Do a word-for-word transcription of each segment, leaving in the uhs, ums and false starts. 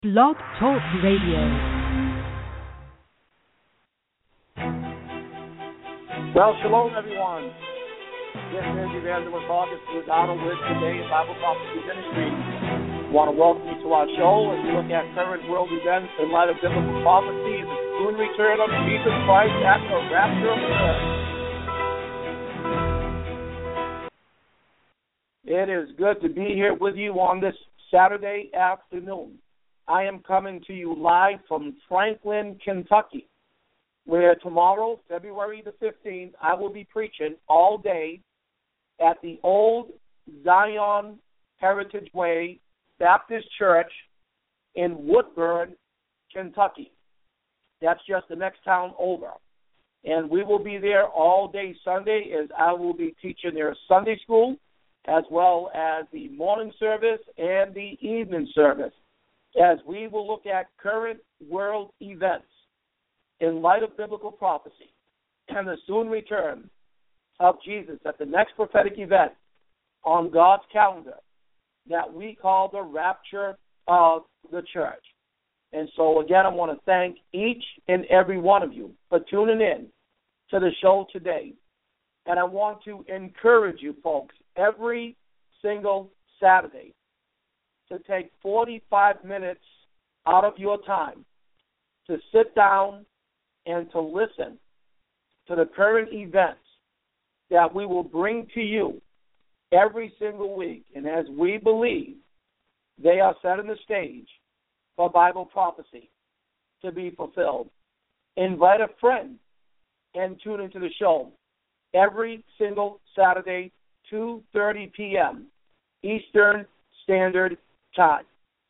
Blog Talk Radio. Well, shalom, everyone. This is Evangelist August with Donald with today in Bible Prophecy Ministry. I want to welcome you to our show as we look at current world events in light of biblical prophecy and the soon return of Jesus Christ at the rapture of the earth. It is good to be here with you on this Saturday afternoon. I am coming to you live from Franklin, Kentucky, where tomorrow, February the fifteenth, I will be preaching all day at the Old Zion Heritage Way Baptist Church in Woodburn, Kentucky. That's just the next town over. And we will be there all day Sunday as I will be teaching their Sunday school as well as the morning service and the evening service, as we will look at current world events in light of biblical prophecy and the soon return of Jesus at the next prophetic event on God's calendar that we call the rapture of the church. And so, again, I want to thank each and every one of you for tuning in to the show today. And I want to encourage you folks every single Saturday to take forty-five minutes out of your time to sit down and to listen to the current events that we will bring to you every single week. And as we believe, they are setting the stage for Bible prophecy to be fulfilled. Invite a friend and tune into the show every single Saturday, two thirty p.m. Eastern Standard Time.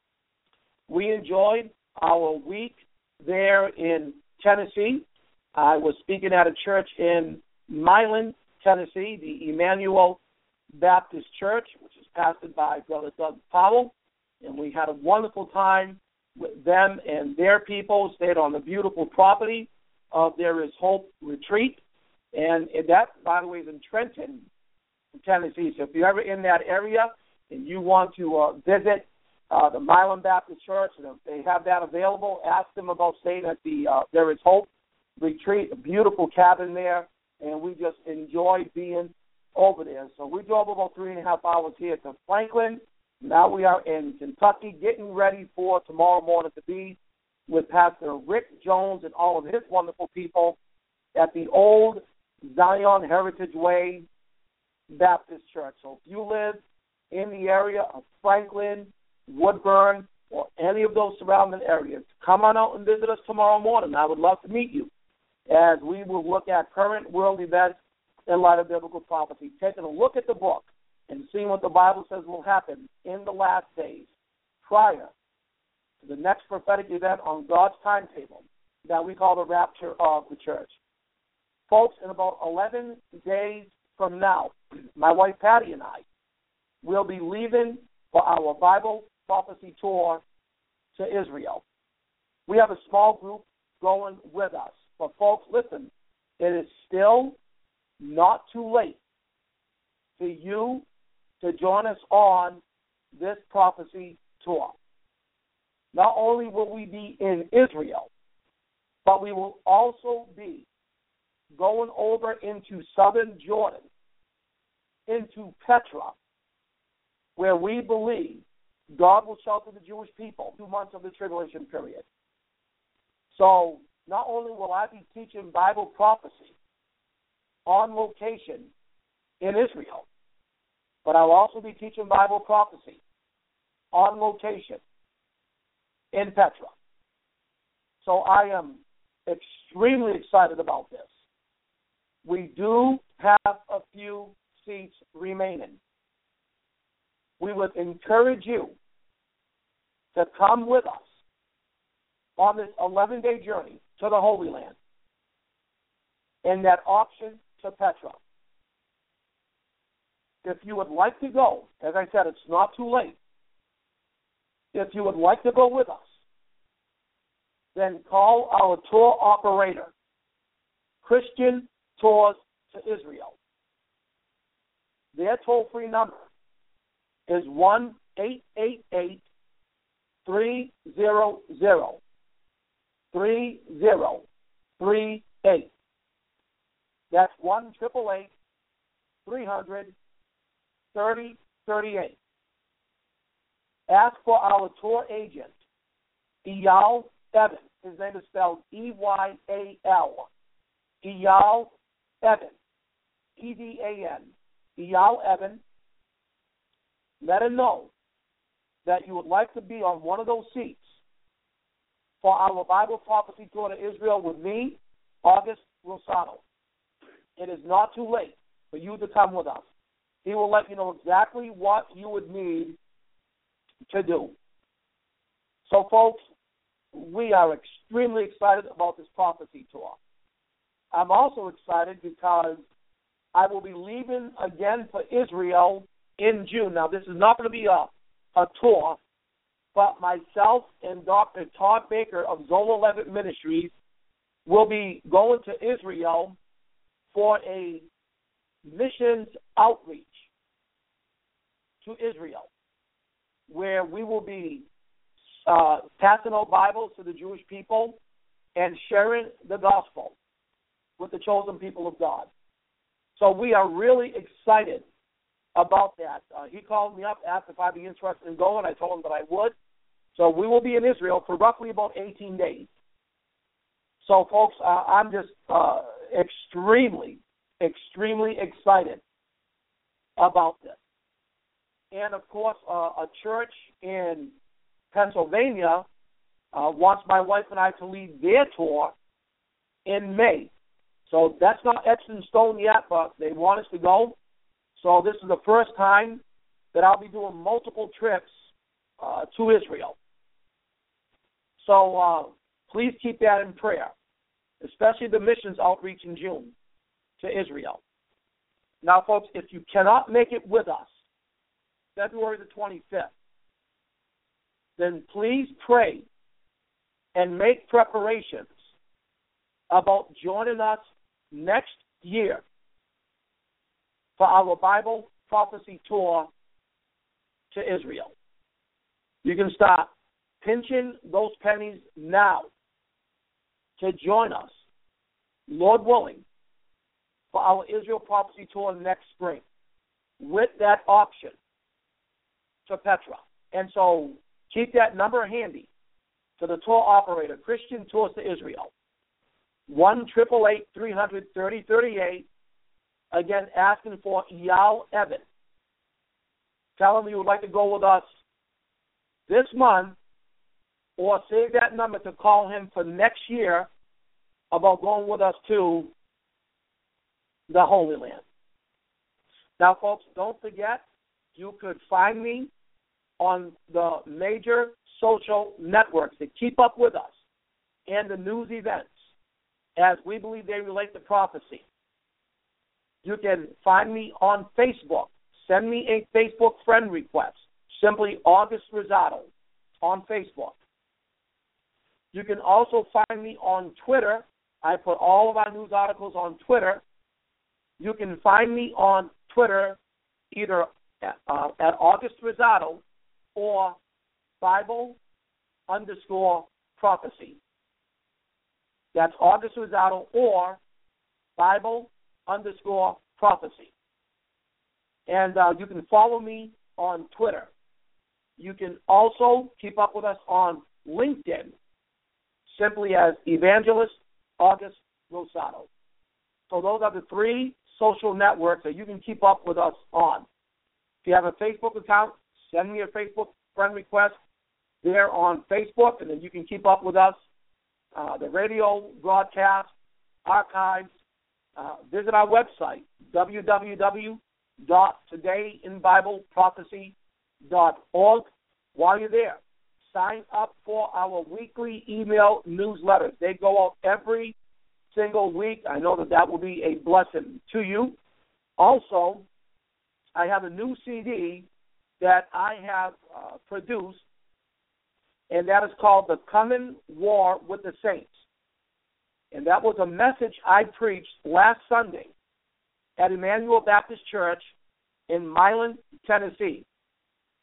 We enjoyed our week there in Tennessee. I was speaking at a church in Milan, Tennessee, the Emmanuel Baptist Church, which is pastored by Brother Doug Powell, and we had a wonderful time with them and their people. Stayed on the beautiful property of There Is Hope Retreat, and that, by the way, is in Trenton, Tennessee. So if you're ever in that area and you want to uh, visit uh, the Milan Baptist Church, and if they have that available, ask them about staying at the uh, There Is Hope Retreat, a beautiful cabin there, and we just enjoyed being over there. So we drove about three and a half hours here to Franklin. Now we are in Kentucky, getting ready for tomorrow morning to be with Pastor Rick Jones and all of his wonderful people at the Old Zion Heritage Way Baptist Church. So if you live in the area of Franklin, Woodburn, or any of those surrounding areas, come on out and visit us tomorrow morning. I would love to meet you as we will look at current world events in light of biblical prophecy, taking a look at the book and seeing what the Bible says will happen in the last days prior to the next prophetic event on God's timetable that we call the rapture of the church. Folks, in about eleven days from now, my wife Patty and I will be leaving for our Bible prophecy tour to Israel. We have a small group going with us. But folks, listen, it is still not too late for you to join us on this prophecy tour. Not only will we be in Israel, but we will also be going over into southern Jordan, into Petra, where we believe God will shelter the Jewish people two months of the tribulation period. So not only will I be teaching Bible prophecy on location in Israel, but I'll also be teaching Bible prophecy on location in Petra. So I am extremely excited about this. We do have a few seats remaining. We would encourage you to come with us on this eleven-day journey to the Holy Land and that option to Petra. If you would like to go, as I said, it's not too late. If you would like to go with us, then call our tour operator, Christian Tours to Israel. Their toll-free number is one eight eight eight, three zero zero, three zero three eight. That's one triple eight three hundred thirty thirty-eight. Ask for our tour agent, Eyal Evans. His name is spelled E Y A L. Eyal Evans. E D A N. Eyal Evans. Let him know that you would like to be on one of those seats for our Bible prophecy tour to Israel with me, August Rosado. It is not too late for you to come with us. He will let you know exactly what you would need to do. So, folks, we are extremely excited about this prophecy tour. I'm also excited because I will be leaving again for Israel in June. Now, this is not going to be a, a tour, but myself and Doctor Todd Baker of Zola Levitt Ministries will be going to Israel for a missions outreach to Israel, where we will be uh, passing out Bibles to the Jewish people and sharing the gospel with the chosen people of God. So we are really excited about that. Uh, he called me up, asked if I'd be interested in going. I told him that I would. So we will be in Israel for roughly about eighteen days. So, folks, uh, I'm just uh, extremely, extremely excited about this. And, of course, uh, a church in Pennsylvania uh, wants my wife and I to lead their tour in May. So that's not etched in stone yet, but they want us to go. So this is the first time that I'll be doing multiple trips uh, to Israel. So uh, please keep that in prayer, especially the missions outreach in June to Israel. Now, folks, if you cannot make it with us, February the twenty-fifth, then please pray and make preparations about joining us next year for our Bible prophecy tour to Israel. You can start pinching those pennies now to join us, Lord willing, for our Israel prophecy tour next spring with that option to Petra. And so keep that number handy to the tour operator, Christian Tours to Israel, one eight eight eight, three hundred, thirty thirty-eight, again, asking for Eyal Evans. Tell him you would like to go with us this month, or save that number to call him for next year about going with us to the Holy Land. Now, folks, don't forget, you could find me on the major social networks to keep up with us and the news events as we believe they relate to prophecy. You can find me on Facebook. Send me a Facebook friend request. Simply August Rosado on Facebook. You can also find me on Twitter. I put all of our news articles on Twitter. You can find me on Twitter either at, uh, at August Rosado or Bible underscore prophecy. That's August Rosado or Bible underscore prophecy. And uh, you can follow me on Twitter. You can also keep up with us on LinkedIn, simply as Evangelist August Rosado. So those are the three social networks that you can keep up with us on. If you have a Facebook account, send me a Facebook friend request there on Facebook, and then you can keep up with us. Uh, the radio broadcast, archives. Uh, visit our website, w w w dot today in bible prophecy dot org. While you're there, sign up for our weekly email newsletters. They go out every single week. I know that that will be a blessing to you. Also, I have a new C D that I have uh, produced, and that is called The Coming War with the Saints. And that was a message I preached last Sunday at Emmanuel Baptist Church in Milan, Tennessee.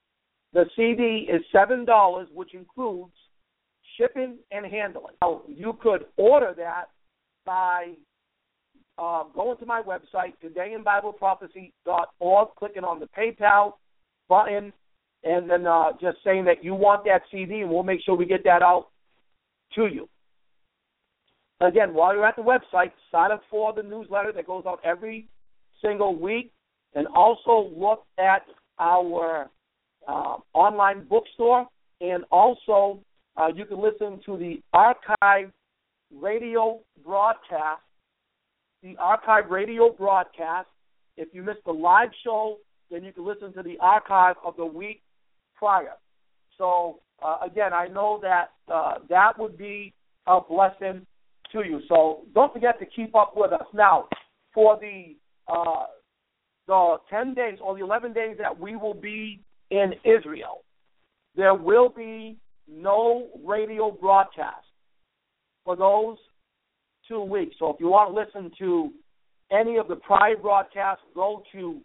The C D is seven dollars, which includes shipping and handling. Now, you could order that by uh, going to my website, today in bible prophecy dot org, clicking on the PayPal button, and then uh, just saying that you want that C D, and we'll make sure we get that out to you. Again, while you're at the website, sign up for the newsletter that goes out every single week, and also look at our uh, online bookstore, and also uh, you can listen to the archive radio broadcast, the archive radio broadcast. If you missed the live show, then you can listen to the archive of the week prior. So, uh, again, I know that uh, that would be a blessing to you. So don't forget to keep up with us. Now, for the uh, the ten days or the eleven days that we will be in Israel, there will be no radio broadcast for those two weeks. So if you want to listen to any of the prior broadcasts, go to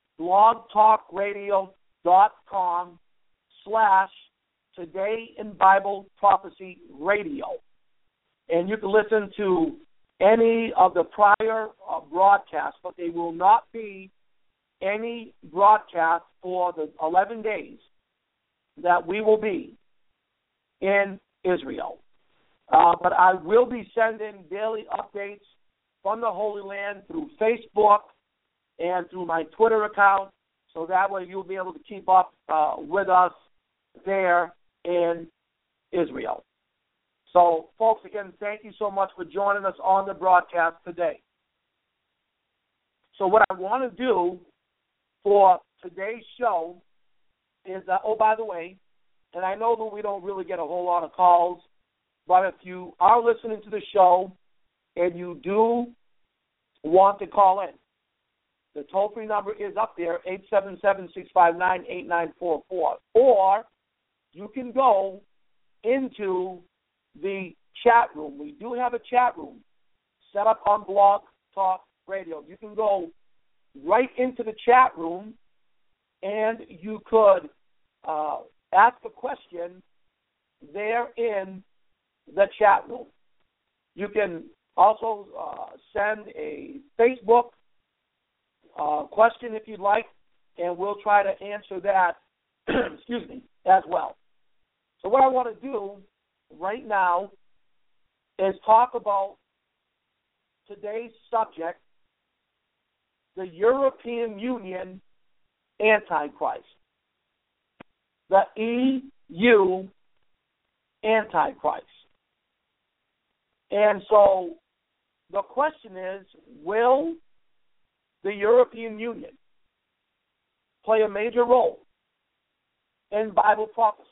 blogtalkradio.com slash Today in Bible Prophecy Radio. And you can listen to any of the prior uh, broadcasts, but they will not be any broadcast for the eleven days that we will be in Israel. Uh, but I will be sending daily updates from the Holy Land through Facebook and through my Twitter account, so that way you'll be able to keep up uh, with us there in Israel. So, folks, again, thank you so much for joining us on the broadcast today. So what I want to do for today's show is, uh, oh, by the way, and I know that we don't really get a whole lot of calls, but if you are listening to the show and you do want to call in, the toll-free number is up there, eight seven seven, six five nine, eight nine four four. Or you can go into the chat room. We do have a chat room set up on Blog Talk Radio. You can go right into the chat room, and you could uh, ask a question there in the chat room. You can also uh, send a Facebook uh, question if you'd like, and we'll try to answer that, excuse me, as well. So what I want to do right now is talk about today's subject, the European Union Antichrist. The E U Antichrist. And so the question is, will the European Union play a major role in Bible prophecy?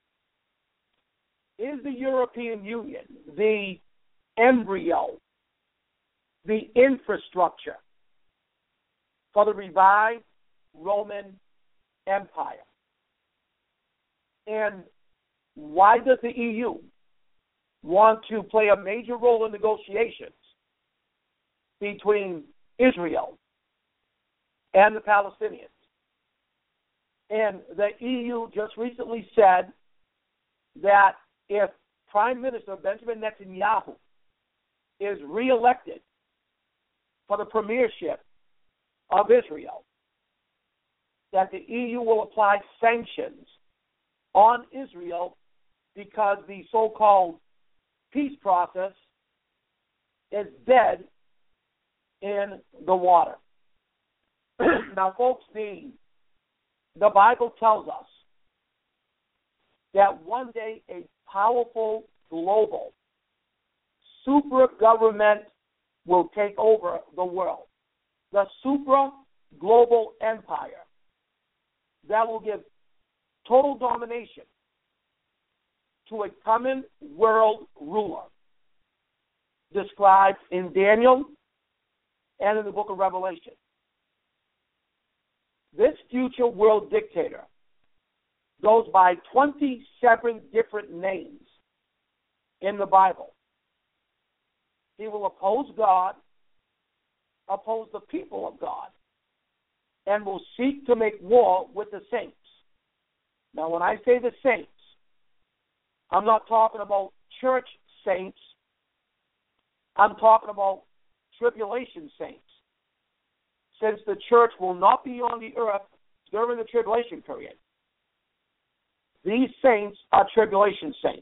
Is the European Union the embryo, the infrastructure for the revived Roman Empire? And why does the E U want to play a major role in negotiations between Israel and the Palestinians? And the E U just recently said that if Prime Minister Benjamin Netanyahu is reelected for the premiership of Israel, that the E U will apply sanctions on Israel because the so-called peace process is dead in the water. Now, folks, the, the Bible tells us that one day a powerful global super government will take over the world. The super global empire that will give total domination to a coming world ruler described in Daniel and in the book of Revelation. This future world dictator goes by twenty-seven different names in the Bible. He will oppose God, oppose the people of God, and will seek to make war with the saints. Now, when I say the saints, I'm not talking about church saints. I'm talking about tribulation saints. Since the church will not be on the earth during the tribulation period, these saints are tribulation saints.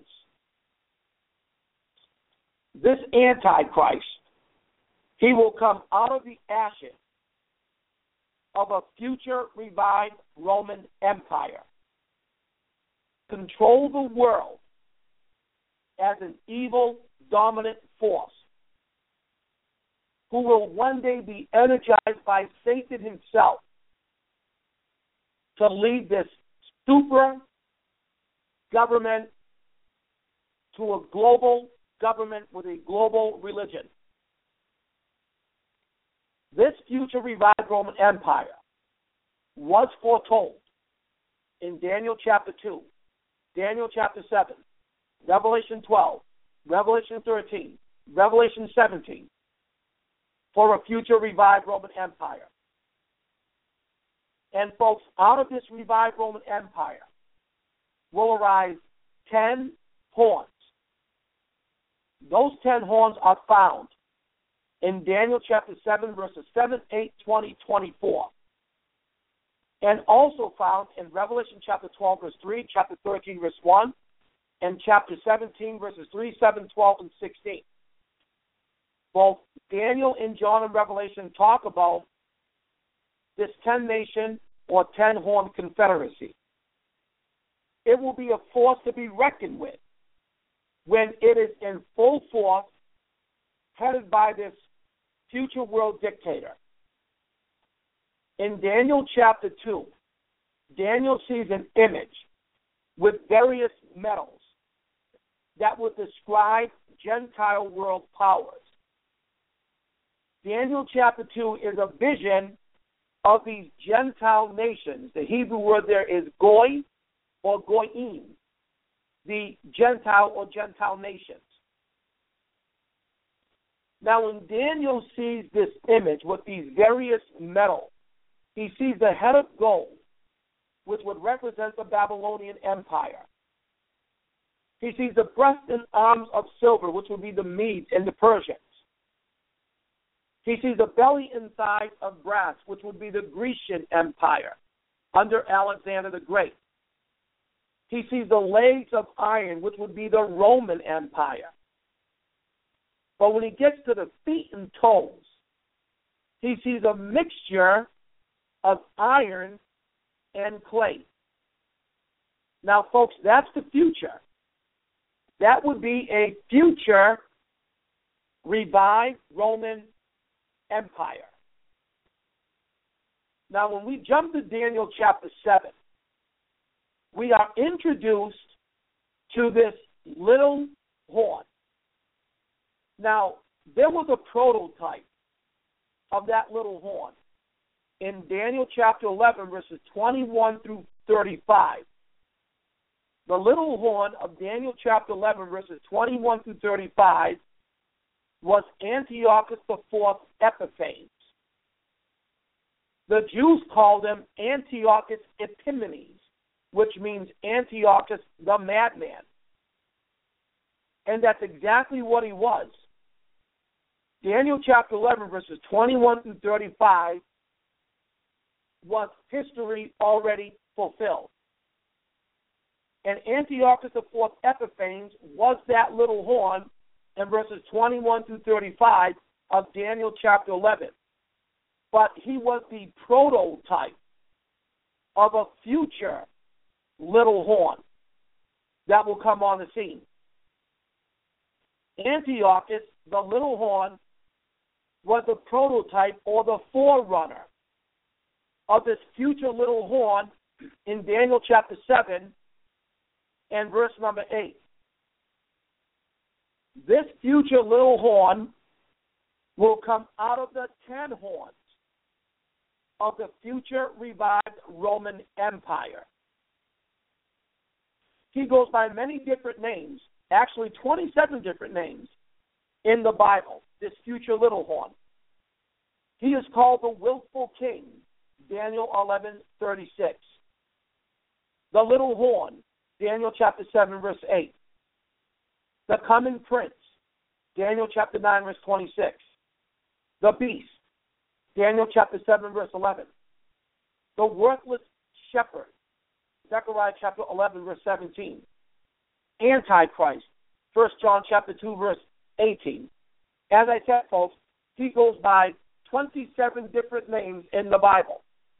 This Antichrist, he will come out of the ashes of a future revived Roman Empire, control the world as an evil, dominant force, who will one day be energized by Satan himself to lead this super government to a global government with a global religion. This future revived Roman Empire was foretold in Daniel chapter two, Daniel chapter seven, Revelation twelve, Revelation thirteen, Revelation seventeen, for a future revived Roman Empire. And folks, out of this revived Roman Empire will arise ten horns. Those ten horns are found in Daniel chapter seven, verses seven, eight, twenty, twenty-four. And also found in Revelation chapter twelve, verse three, chapter thirteen, verse one, and chapter seventeen, verses three, seven, twelve, and sixteen. Both Daniel and John in Revelation talk about this ten-nation or ten-horn confederacy. It will be a force to be reckoned with when it is in full force, headed by this future world dictator. In Daniel chapter two, Daniel sees an image with various metals that would describe Gentile world powers. Daniel chapter two is a vision of these Gentile nations. The Hebrew word there is goy or goyim, the Gentile or Gentile nations. Now, when Daniel sees this image with these various metals, he sees the head of gold, which would represent the Babylonian Empire. He sees the breast and arms of silver, which would be the Medes and the Persians. He sees the belly and thighs of brass, which would be the Grecian Empire under Alexander the Great. He sees the legs of iron, which would be the Roman Empire. But when he gets to the feet and toes, he sees a mixture of iron and clay. Now, folks, that's the future. That would be a future revived Roman Empire. Now, when we jump to Daniel chapter seven, we are introduced to this little horn. Now, there was a prototype of that little horn in Daniel chapter eleven, verses twenty-one through thirty-five. The little horn of Daniel chapter eleven, verses twenty-one through thirty-five, was Antiochus the Fourth Epiphanes. The Jews called him Antiochus Epimanes, which means Antiochus the madman. And that's exactly what he was. Daniel chapter eleven, verses twenty-one through thirty-five, was history already fulfilled. And Antiochus the Fourth Epiphanes was that little horn in verses twenty-one through thirty-five of Daniel chapter eleven. But he was the prototype of a future little horn that will come on the scene. Antiochus, the little horn, was the prototype or the forerunner of this future little horn in Daniel chapter seven and verse number eight. This future little horn will come out of the ten horns of the future revived Roman Empire. He goes by many different names, actually twenty-seven different names in the Bible, this future little horn. He is called the Willful King, Daniel eleven thirty-six. The little horn, Daniel chapter seven, verse eight. The coming prince, Daniel chapter nine, verse twenty-six. The beast, Daniel chapter seven, verse eleven. The worthless shepherd, Zechariah chapter eleven, verse seventeen. Antichrist, First John chapter two, verse eighteen. As I said, folks, he goes by twenty-seven different names in the Bible.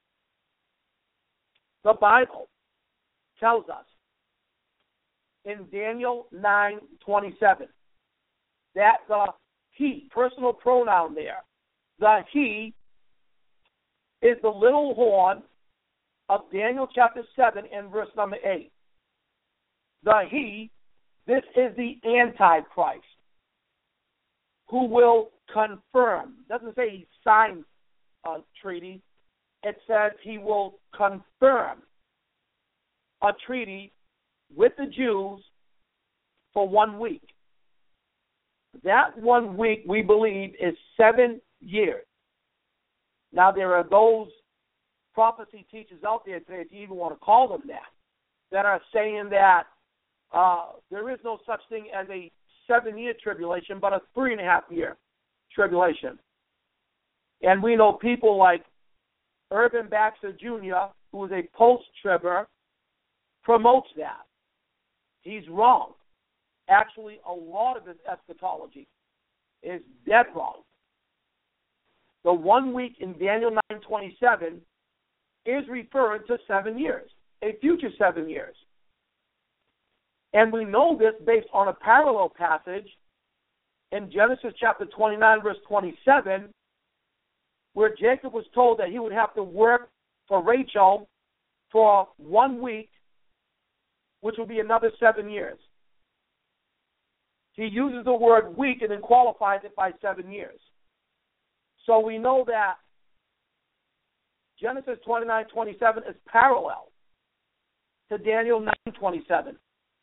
The Bible tells us in Daniel nine twenty-seven that the he, personal pronoun there, the he is the little horn of Daniel chapter seven and verse number eight. The he, this is the Antichrist, who will confirm. It doesn't say he signs a treaty. It says he will confirm a treaty with the Jews for one week. That one week, we believe, is seven years. Now, there are those prophecy teachers out there today, if you even want to call them that, that are saying that uh, there is no such thing as a seven-year tribulation, but a three-and-a-half-year tribulation. And we know people like Urban Baxter Junior, who is a post-tribber, promotes that. He's wrong. Actually, a lot of his eschatology is dead wrong. The one week in Daniel nine twenty-seven is referring to seven years, a future seven years. And we know this based on a parallel passage in Genesis chapter twenty-nine, verse twenty-seven, where Jacob was told that he would have to work for Rachel for one week, which will be another seven years. He uses the word week and then qualifies it by seven years. So we know that Genesis twenty-nine twenty-seven is parallel to Daniel nine twenty-seven.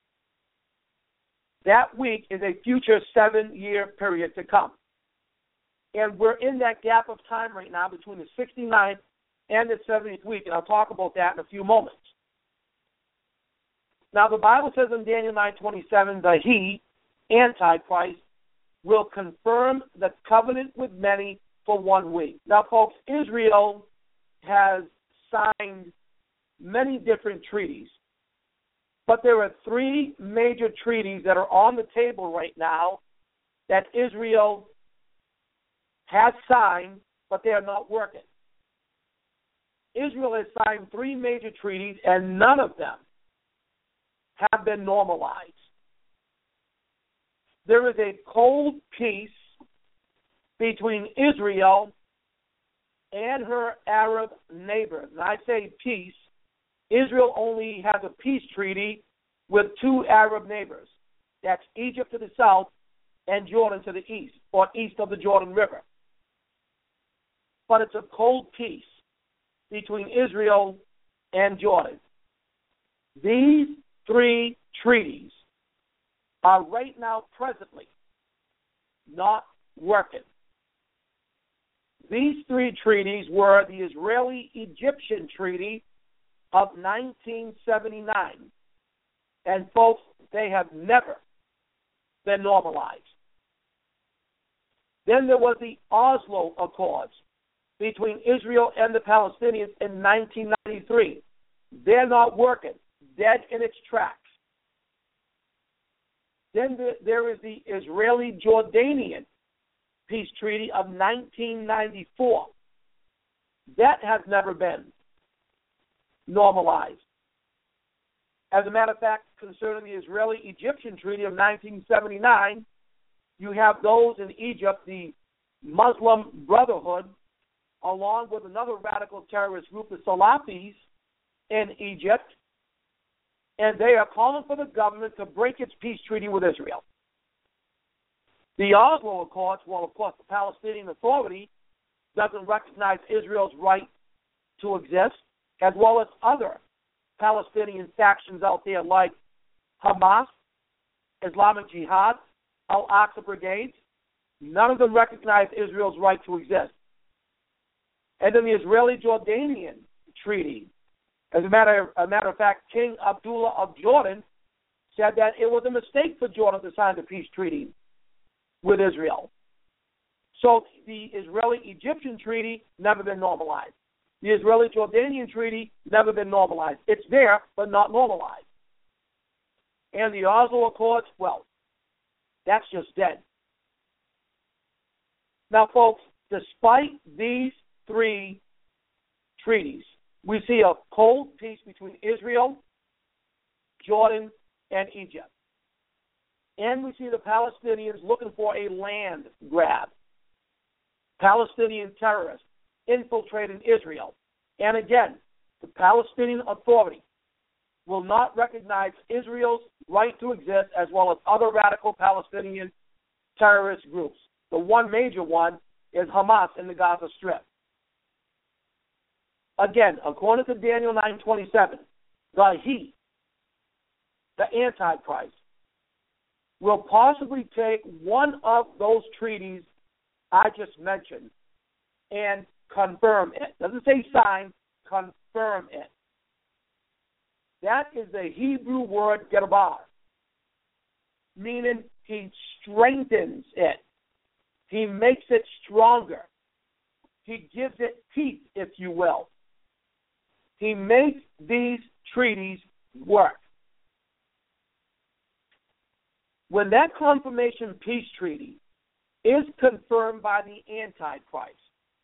That week is a future seven-year period to come. And we're in that gap of time right now between the sixty-ninth and the seventieth week, and I'll talk about that in a few moments. Now, the Bible says in Daniel nine twenty-seven, the he, Antichrist, will confirm the covenant with many for one week. Now, folks, Israel has signed many different treaties, but there are three major treaties that are on the table right now that Israel has signed, but they are not working. Israel has signed three major treaties, and none of them have been normalized. There is a cold peace between Israel and her Arab neighbors. And I say peace. Israel only has a peace treaty with two Arab neighbors. That's Egypt to the south and Jordan to the east, or east of the Jordan River. But it's a cold peace between Israel and Jordan. These three treaties are right now presently not working. These three treaties were the Israeli-Egyptian Treaty of nineteen seventy-nine. And folks, they have never been normalized. Then there was the Oslo Accords between Israel and the Palestinians in nineteen ninety-three. They're not working, dead in its tracks. Then there is the Israeli-Jordanian Peace Treaty of nineteen ninety-four. That has never been normalized. As a matter of fact, concerning the Israeli-Egyptian Treaty of nineteen seventy-nine, you have those in Egypt, the Muslim Brotherhood, along with another radical terrorist group, the Salafis, in Egypt, and they are calling for the government to break its peace treaty with Israel. The Oslo Accords, well, of course, the Palestinian Authority doesn't recognize Israel's right to exist, as well as other Palestinian factions out there like Hamas, Islamic Jihad, Al-Aqsa Brigades. None of them recognize Israel's right to exist. And then the Israeli-Jordanian Treaty As a matter, a matter of fact, King Abdullah of Jordan said that it was a mistake for Jordan to sign the peace treaty with Israel. So the Israeli-Egyptian treaty never been normalized. The Israeli-Jordanian treaty never been normalized. It's there, but not normalized. And the Oslo Accords, well, that's just dead. Now, folks, despite these three treaties, we see a cold peace between Israel, Jordan, and Egypt. And we see the Palestinians looking for a land grab. Palestinian terrorists infiltrating Israel. And again, the Palestinian Authority will not recognize Israel's right to exist, as well as other radical Palestinian terrorist groups. The one major one is Hamas in the Gaza Strip. Again, according to Daniel nine twenty-seven, the he, the Antichrist, will possibly take one of those treaties I just mentioned and confirm it. Doesn't say sign, confirm it. That is the Hebrew word gerabar, meaning he strengthens it. He makes it stronger. He gives it teeth, if you will. He makes these treaties work. When that confirmation peace treaty is confirmed by the Antichrist,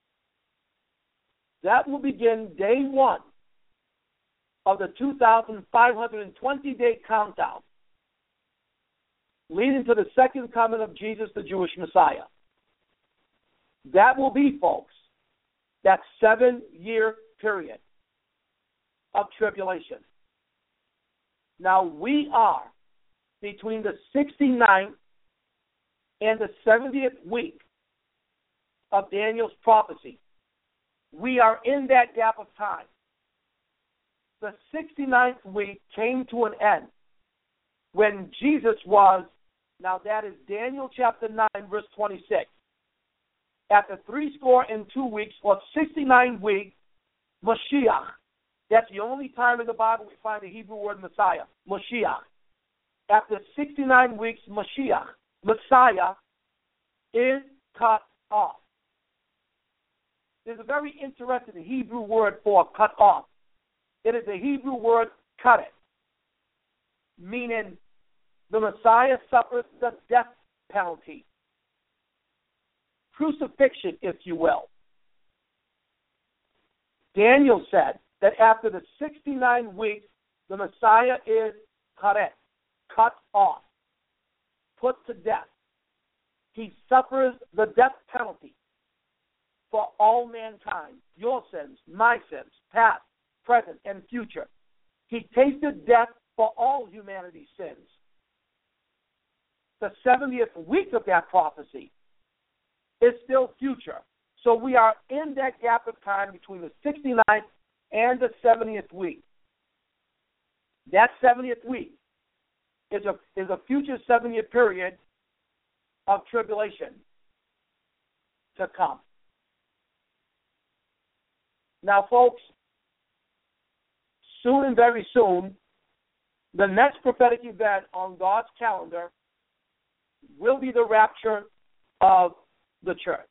that will begin day one of the two thousand five hundred twenty day countdown leading to the second coming of Jesus, the Jewish Messiah. That will be, folks, that seven-year period of tribulation. Now, we are between the sixty-ninth and the seventieth week of Daniel's prophecy. We are in that gap of time. The sixty-ninth week came to an end when Jesus was, now that is Daniel chapter nine, verse twenty-six. After three score and two weeks, or sixty-nine weeks, Mashiach. That's the only time in the Bible we find the Hebrew word Messiah, Mashiach. After sixty-nine weeks, Mashiach, Messiah, is cut off. There's a very interesting Hebrew word for cut off. It is the Hebrew word cut it, meaning the Messiah suffers the death penalty. Crucifixion, if you will. Daniel said that after the sixty-nine weeks, the Messiah is cut it, cut off, put to death. He suffers the death penalty for all mankind, your sins, my sins, past, present, and future. He tasted death for all humanity's sins. The seventieth week of that prophecy is still future. So we are in that gap of time between the sixty-ninth and the seventieth week. That seventieth week is a is a future seven-year period of tribulation to come. Now, folks, soon and very soon, the next prophetic event on God's calendar will be the rapture of the church.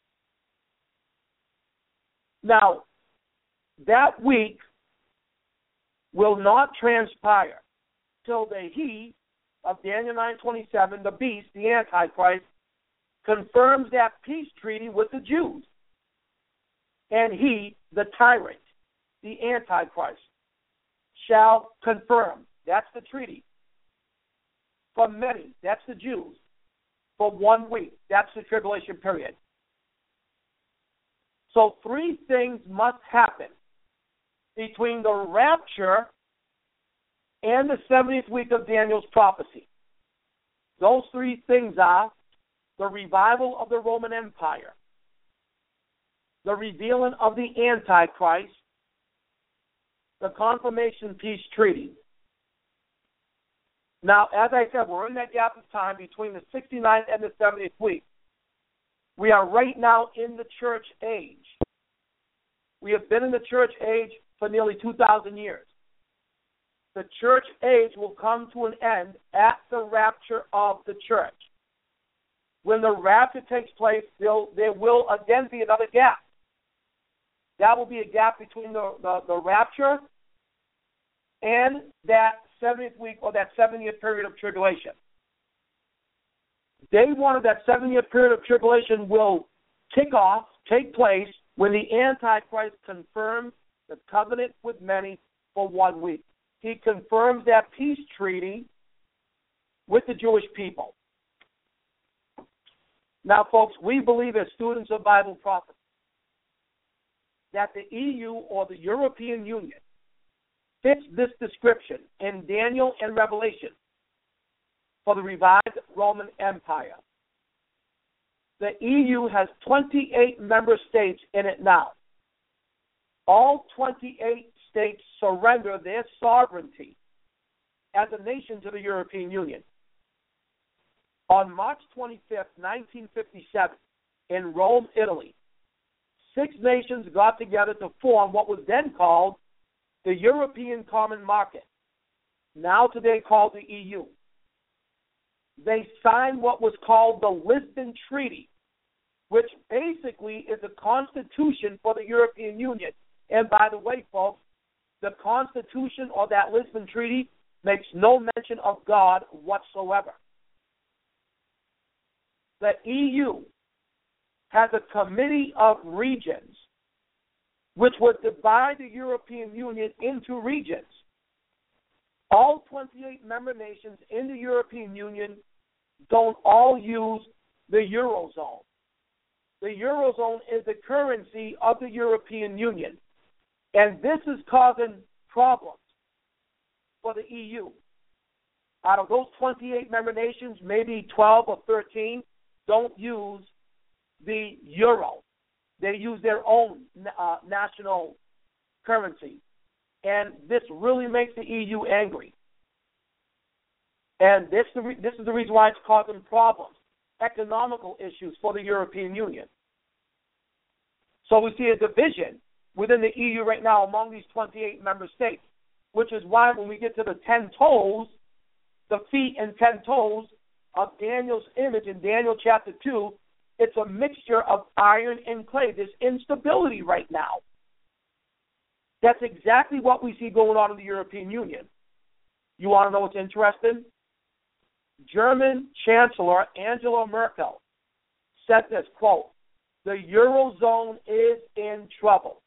Now, that week will not transpire till the he of Daniel nine twenty-seven, the beast, the Antichrist, confirms that peace treaty with the Jews. And he, the tyrant, the Antichrist, shall confirm. That's the treaty. For many, that's the Jews. For one week, that's the tribulation period. So three things must happen between the rapture and the seventieth week of Daniel's prophecy. Those three things are the revival of the Roman Empire, the revealing of the Antichrist, the confirmation peace treaty. Now, as I said, we're in that gap of time between the sixty-ninth and the seventieth week. We are right now in the church age. We have been in the church age for nearly two thousand years. The church age will come to an end at the rapture of the church. When the rapture takes place, there will again be another gap. That will be a gap between the, the, the rapture and that seventieth week or that seven-year period of tribulation. Day one of that seven-year period of tribulation will kick off, take place, when the Antichrist confirms the covenant with many for one week. He confirms that peace treaty with the Jewish people. Now, folks, we believe as students of Bible prophecy that the E U or the European Union fits this description in Daniel and Revelation for the revived Roman Empire. The E U has twenty-eight member states in it now. All twenty-eight states surrender their sovereignty as a nation to the European Union. On March twenty-fifth, nineteen fifty-seven, in Rome, Italy, six nations got together to form what was then called the European Common Market, now today called the E U. They signed what was called the Lisbon Treaty, which basically is a constitution for the European Union. And by the way, folks, the Constitution or that Lisbon Treaty makes no mention of God whatsoever. The E U has a committee of regions which would divide the European Union into regions. All twenty-eight member nations in the European Union don't all use the Eurozone. The Eurozone is the currency of the European Union. And this is causing problems for the E U. Out of those twenty-eight member nations, maybe twelve or thirteen don't use the euro. They use their own uh, national currency. And this really makes the E U angry. And this, this is the reason why it's causing problems, economical issues for the European Union. So we see a division within the E U right now among these twenty-eight member states, which is why when we get to the ten toes, the feet and ten toes of Daniel's image in Daniel chapter two, it's a mixture of iron and clay. There's instability right now. That's exactly what we see going on in the European Union. You want to know what's interesting? German Chancellor Angela Merkel said this, quote, "The Eurozone is in trouble."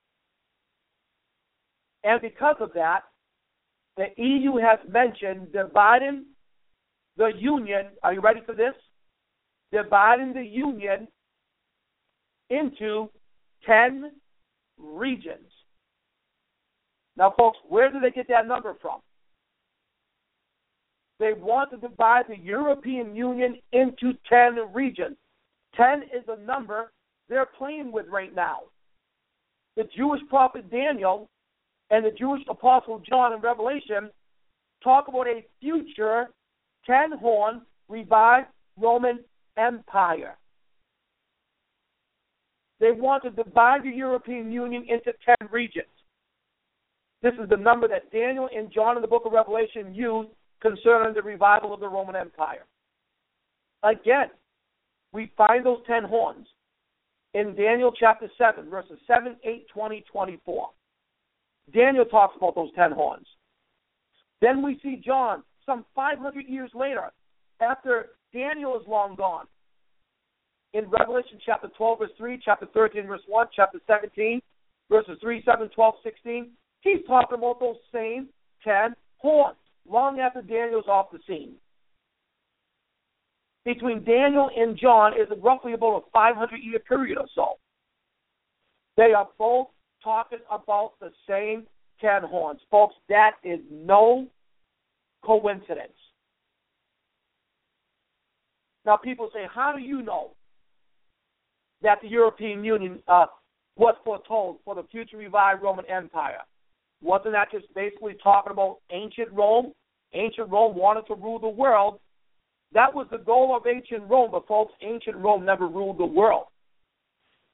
And because of that, the E U has mentioned dividing the Union, are you ready for this? Dividing the Union into ten regions. Now, folks, where do they get that number from? They want to divide the European Union into ten regions. ten is a number they're playing with right now. The Jewish prophet Daniel and the Jewish apostle John in Revelation talk about a future ten-horn revived Roman Empire. They want to divide the European Union into ten regions. This is the number that Daniel and John in the book of Revelation used concerning the revival of the Roman Empire. Again, we find those ten horns in Daniel chapter seven, verses seven, eight, twenty, twenty-four. Daniel talks about those ten horns. Then we see John, some five hundred years later, after Daniel is long gone, in Revelation chapter twelve, verse three, chapter thirteen, verse one, chapter seventeen, verses three, seven, twelve, sixteen, he's talking about those same ten horns, long after Daniel's off the scene. Between Daniel and John is roughly about a five hundred year period or so. They are both talking about the same ten horns. Folks, that is no coincidence. Now, people say, how do you know that the European Union uh, was foretold for the future revived Roman Empire? Wasn't that just basically talking about ancient Rome? Ancient Rome wanted to rule the world. That was the goal of ancient Rome, but folks, ancient Rome never ruled the world.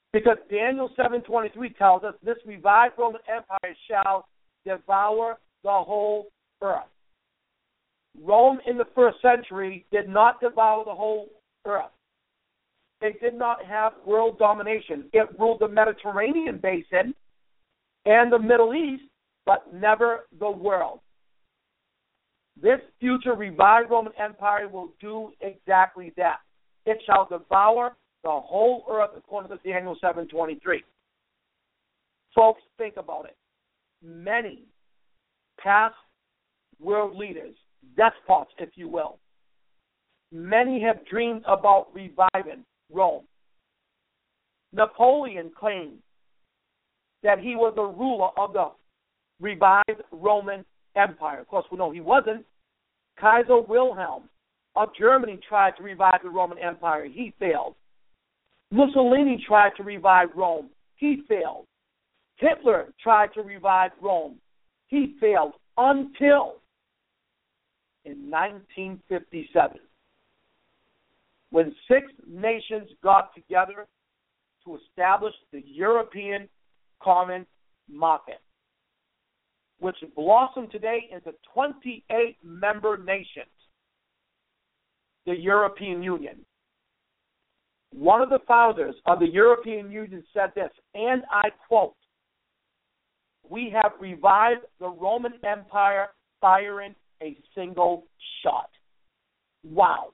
Because Daniel seven twenty-three tells us this revived Roman Empire shall devour the whole earth. Rome in the first century did not devour the whole earth. They did not have world domination. It ruled the Mediterranean basin and the Middle East, but never the world. This future revived Roman Empire will do exactly that. It shall devour the whole earth, according to Daniel seven twenty-three. Folks, think about it. Many past world leaders, despots, if you will, many have dreamed about reviving Rome. Napoleon claimed that he was the ruler of the revived Roman Empire. Of course, we know he wasn't. Kaiser Wilhelm of Germany tried to revive the Roman Empire. He failed. Mussolini tried to revive Rome. He failed. Hitler tried to revive Rome. He failed until in nineteen fifty-seven, when six nations got together to establish the European Common Market, which blossomed today into twenty-eight member nations, the European Union. One of the founders of the European Union said this, and I quote, "We have revived the Roman Empire firing a single shot." Wow.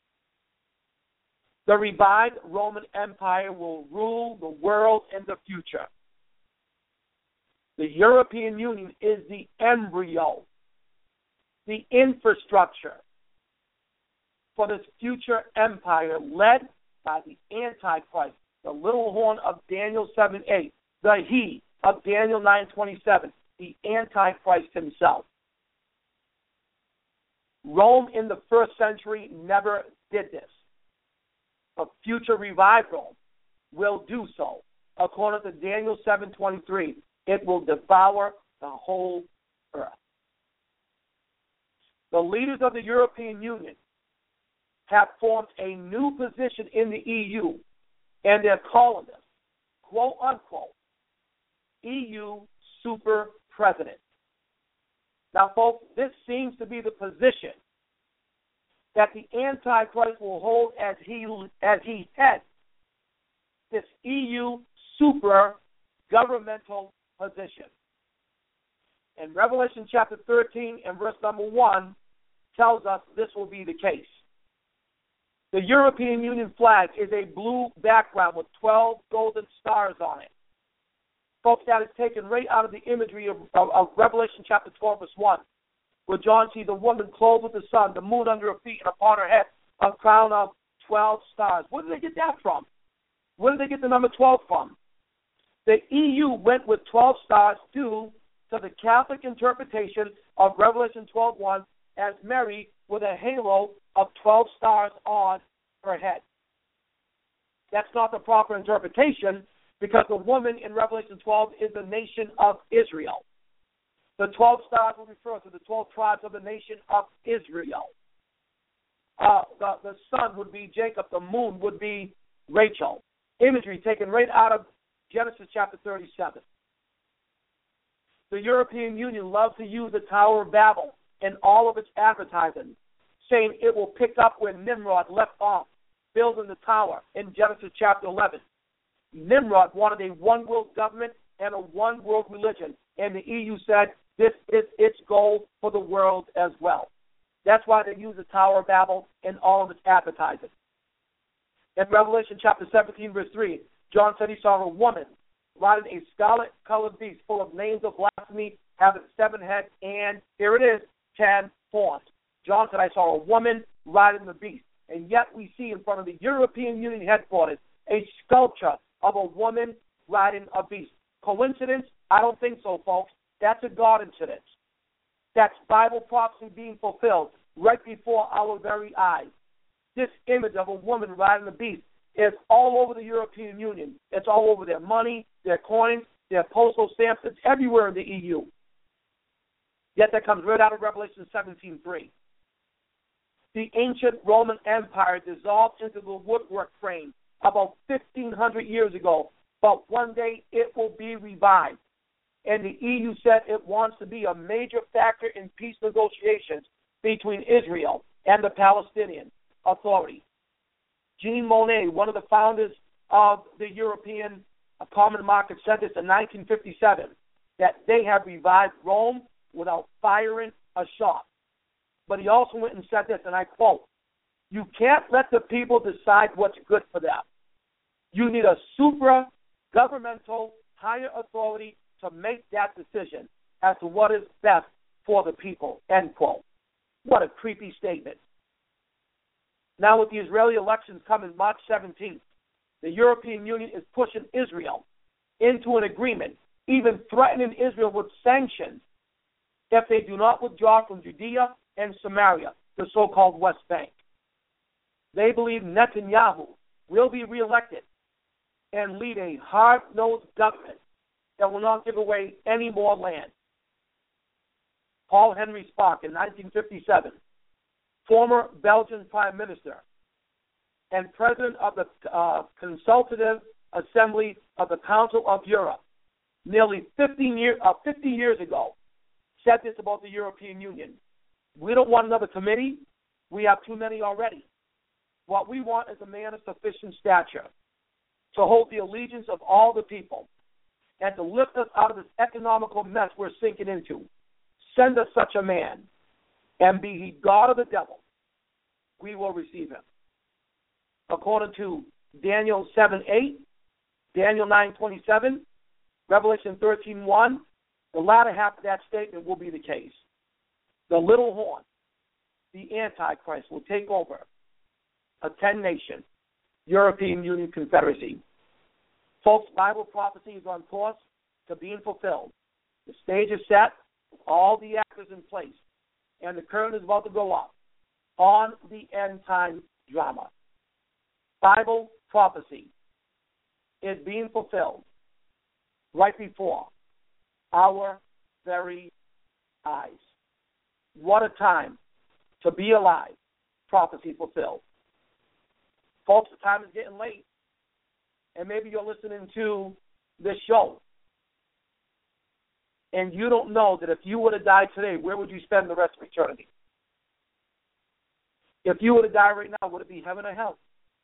The revived Roman Empire will rule the world in the future. The European Union is the embryo, the infrastructure for this future empire led by the Antichrist, the little horn of Daniel seven eight, the he of Daniel nine twenty-seven, the Antichrist himself. Rome in the first century never did this. A future revived Rome will do so. According to Daniel seven twenty-three, it will devour the whole earth. The leaders of the European Union have formed a new position in the E U, and they're calling this, quote unquote, E U super president. Now, folks, this seems to be the position that the Antichrist will hold as he as he heads this E U super governmental position. And Revelation chapter thirteen and verse number one tells us this will be the case. The European Union flag is a blue background with twelve golden stars on it. Folks, that is taken right out of the imagery of, of, of Revelation chapter twelve, verse one, where John sees the woman clothed with the sun, the moon under her feet, and upon her head a crown of twelve stars. Where did they get that from? Where did they get the number twelve from? The E U went with twelve stars due to the Catholic interpretation of Revelation twelve one as Mary with a halo of twelve stars on her head. That's not the proper interpretation, because the woman in Revelation twelve is the nation of Israel. The twelve stars will refer to the twelve tribes of the nation of Israel. Uh, the, the sun would be Jacob. The moon would be Rachel. Imagery taken right out of Genesis chapter thirty-seven. The European Union loves to use the Tower of Babel in all of its advertising, saying it will pick up where Nimrod left off building the tower in Genesis chapter eleven. Nimrod wanted a one-world government and a one-world religion, and the E U said this is its goal for the world as well. That's why they use the Tower of Babel in all of its advertising. In Revelation chapter seventeen, verse three, John said he saw a woman riding a scarlet-colored beast full of names of blasphemy, having seven heads, and here it is, ten horns. John said, I saw a woman riding the beast. And yet we see in front of the European Union headquarters a sculpture of a woman riding a beast. Coincidence? I don't think so, folks. That's a God incident. That's Bible prophecy being fulfilled right before our very eyes. This image of a woman riding a beast is all over the European Union. It's all over their money, their coins, their postal stamps. It's everywhere in the E U. Yet that comes right out of Revelation seventeen three. The ancient Roman Empire dissolved into the woodwork frame about fifteen hundred years ago but one day it will be revived. And the E U said it wants to be a major factor in peace negotiations between Israel and the Palestinian Authority. Jean Monnet, one of the founders of the European Common Market, said this in nineteen fifty-seven, that they have revived Rome without firing a shot. But he also went and said this, and I quote, "You can't let the people decide what's good for them. You need a supra-governmental higher authority to make that decision as to what is best for the people," end quote. What a creepy statement. Now with the Israeli elections coming March seventeenth, the European Union is pushing Israel into an agreement, even threatening Israel with sanctions if they do not withdraw from Judea and Samaria, the so-called West Bank. They believe Netanyahu will be reelected and lead a hard-nosed government that will not give away any more land. Paul Henry Spaak in nineteen fifty-seven, former Belgian Prime Minister and President of the uh, Consultative Assembly of the Council of Europe, nearly fifteen year, uh, fifty years ago, said this about the European Union. We don't want another committee. We have too many already. What we want is a man of sufficient stature to hold the allegiance of all the people and to lift us out of this economical mess we're sinking into. Send us such a man, and be he God or the devil, we will receive him. According to Daniel seven eight, Daniel nine twenty-seven, Revelation thirteen one, the latter half of that statement will be the case. The little horn, the Antichrist, will take over a ten-nation European Union Confederacy. Folks, Bible prophecy is on course to being fulfilled. The stage is set, all the actors in place, and the curtain is about to go up on the end-time drama. Bible prophecy is being fulfilled right before our very eyes. What a time to be alive, prophecy fulfilled. Folks, the time is getting late, and maybe you're listening to this show, and you don't know that if you would have died today, where would you spend the rest of eternity? If you were to die right now, would it be heaven or hell?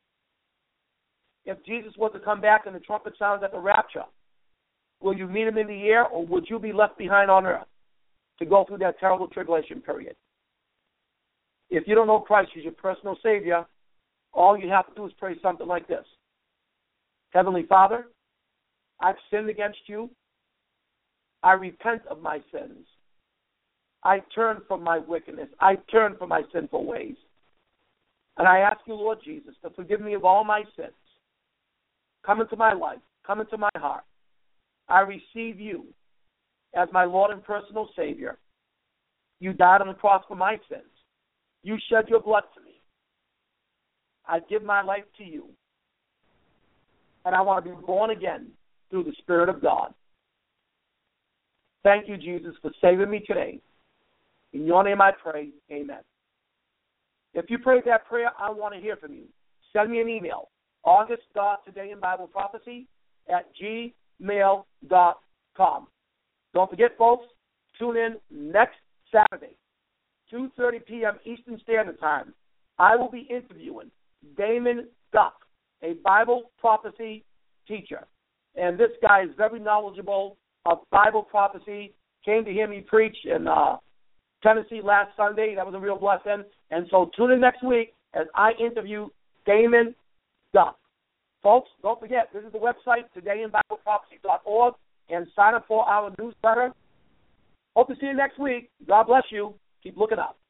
If Jesus was to come back and the trumpet sounds at the rapture, will you meet him in the air, or would you be left behind on earth to go through that terrible tribulation period? If you don't know Christ as your personal Savior, all you have to do is pray something like this. Heavenly Father, I've sinned against you. I repent of my sins. I turn from my wickedness. I turn from my sinful ways. And I ask you, Lord Jesus, to forgive me of all my sins. Come into my life. Come into my heart. I receive you as my Lord and personal Savior. You died on the cross for my sins. You shed your blood for me. I give my life to you. And I want to be born again through the Spirit of God. Thank you, Jesus, for saving me today. In your name I pray, amen. If you prayed that prayer, I want to hear from you. Send me an email, august dot today in bible prophecy at gmail dot com. Don't forget, folks, tune in next Saturday, two thirty p.m. Eastern Standard Time. I will be interviewing Damon Duff, a Bible prophecy teacher. And this guy is very knowledgeable of Bible prophecy. Came to hear me preach in uh, Tennessee last Sunday. That was a real blessing. And so tune in next week as I interview Damon Duff. Folks, don't forget, visit the website, today in bible prophecy dot org, and sign up for our newsletter. Hope to see you next week. God bless you. Keep looking up.